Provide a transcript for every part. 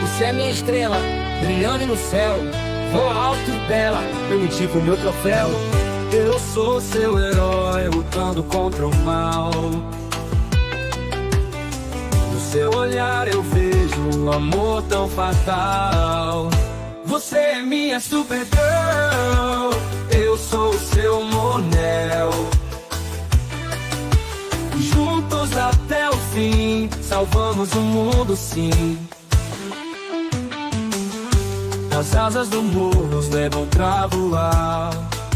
Você é minha estrela, brilhando no céu. Vou alto e bela, permitir pro meu troféu. Eu sou seu herói, lutando contra o mal. No seu olhar eu vejo um amor tão fatal. Você é minha supergirl, eu sou o seu Monel. Juntos até o fim, salvamos o mundo sim. As asas do morro nos levam pra voar.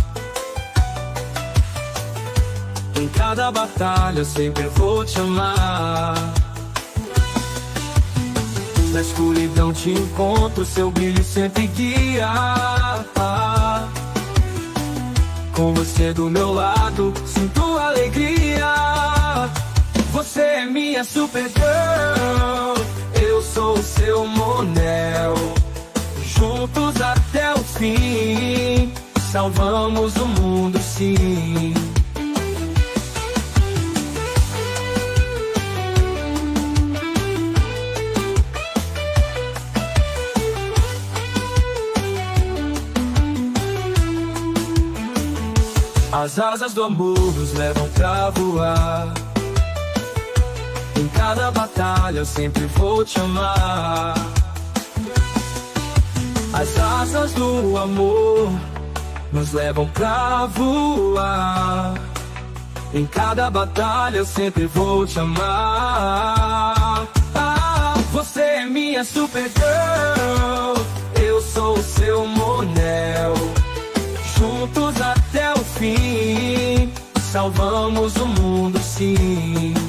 Em cada batalha eu sempre vou te amar. Na escuridão te encontro, seu brilho sempre guia. Com você do meu lado, sinto alegria. Você é minha supergirl, eu sou o seu Monel. Juntos até o fim, salvamos o mundo sim. As asas do amor nos levam pra voar. Em cada batalha eu sempre vou te amar. As asas do amor nos levam pra voar. Em cada batalha eu sempre vou te amar. Você é minha supergirl, eu sou o seu Monel. Juntos até o fim, salvamos o mundo sim.